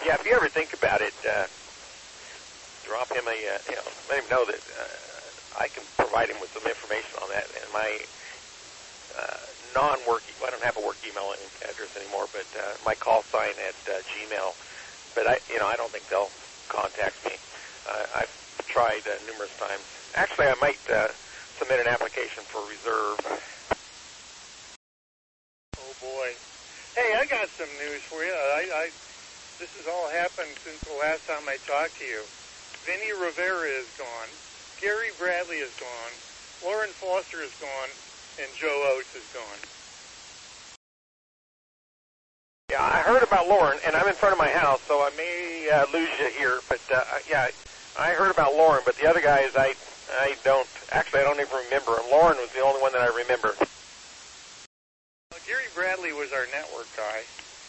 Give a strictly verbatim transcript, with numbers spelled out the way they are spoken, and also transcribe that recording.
Yeah, if you ever think about it, uh, drop him a, uh, you know, let him know that uh, I can provide him with some information on that. And my uh, non-work, well, I don't have a work email address anymore, but uh, my call sign at uh, Gmail. But I, you know, I don't think they'll contact me. Uh, I've tried uh, numerous times. Actually, I might uh, submit an application for reserve. Oh boy! Hey, I got some news for you. I, I this has all happened since the last time I talked to you. Vinny Rivera is gone. Gary Bradley is gone. Lauren Foster is gone, and Joe Oates is gone. Yeah, I heard about Lauren, and I'm in front of my house, so I may uh, lose you here. But uh, yeah, I heard about Lauren, but the other guys, I I don't. Actually, I don't even remember. And Lauren was the only one that I remember. Well, Gary Bradley was our network guy.